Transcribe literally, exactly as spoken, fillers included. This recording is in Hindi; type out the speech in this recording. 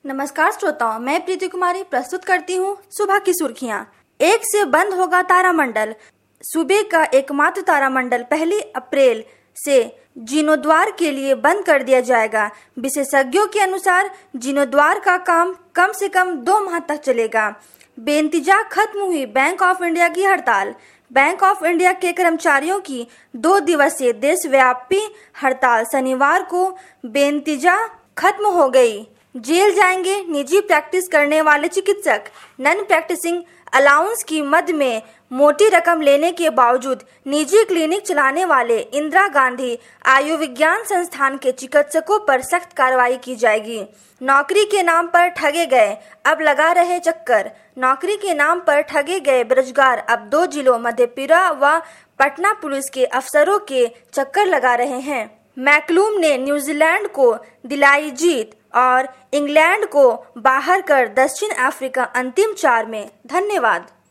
नमस्कार श्रोताओं, मैं प्रीति कुमारी प्रस्तुत करती हूँ सुबह की सुर्खियाँ। एक से बंद होगा तारामंडल। सूबे का एकमात्र तारामंडल पहली अप्रैल से जीर्णोद्वार के लिए बंद कर दिया जाएगा। विशेषज्ञों के अनुसार जीर्णोद्वार का काम कम से कम दो माह तक चलेगा। बेनतीजा खत्म हुई बैंक ऑफ इंडिया की हड़ताल। बैंक ऑफ इंडिया के कर्मचारियों की दो दिवसीय देशव्यापी हड़ताल शनिवार को बेनतीजा खत्म हो गई। जेल जाएंगे निजी प्रैक्टिस करने वाले चिकित्सक। नॉन प्रैक्टिसिंग अलाउंस की मद में मोटी रकम लेने के बावजूद निजी क्लिनिक चलाने वाले इंदिरा गांधी आयुर्विज्ञान संस्थान के चिकित्सकों पर सख्त कार्रवाई की जाएगी। नौकरी के नाम पर ठगे गए, अब लगा रहे चक्कर। नौकरी के नाम पर ठगे गए बेरोजगार अब दो जिलों मधेपुरा व पटना पुलिस के अफसरों के चक्कर लगा रहे हैं। मैकलूम ने न्यूजीलैंड को दिलाई जीत और इंग्लैंड को बाहर कर दक्षिण अफ्रीका अंतिम चार में। धन्यवाद।